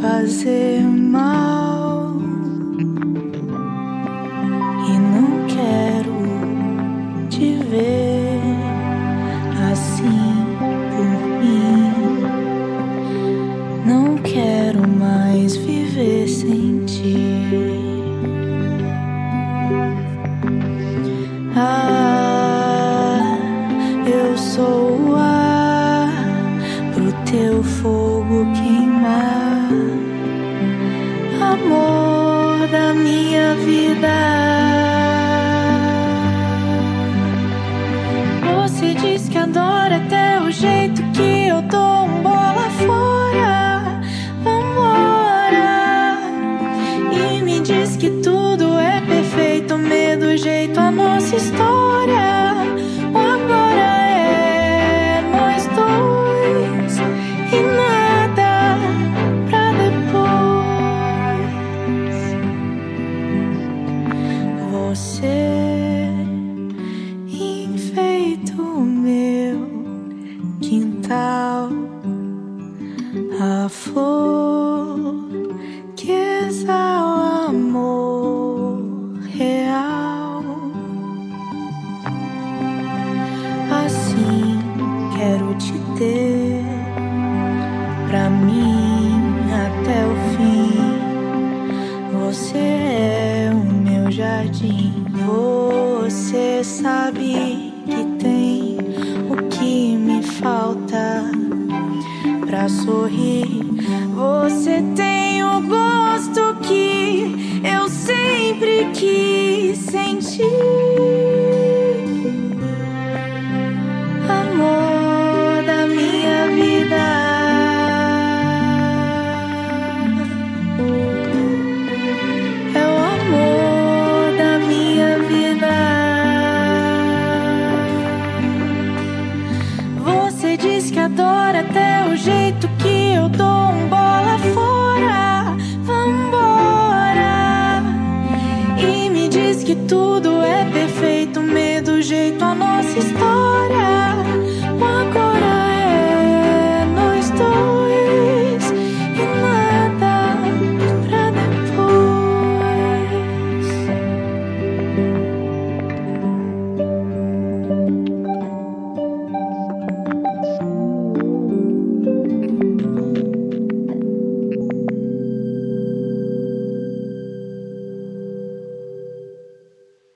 fazer mal e não quero te ver assim por mim. Não quero mais viver sem ti. Eu sou o ar pro teu fogo queimar, amor da minha vida. Você diz que adora até o jeito que eu dou um bola fora. Vambora. E me diz que tudo é perfeito, medo, jeito, a nossa história. O agora é nós dois e nada pra depois. Você enfeita o meu quintal, a flor que exala amor real. Assim quero te ter pra mim até o fim. Você é o meu jardim. Você sabe que tem o que me falta pra sorrir. Você tem o gosto que eu sempre quis sentir. Amor da minha vida. É o amor da minha vida. Você diz que adora até o jeito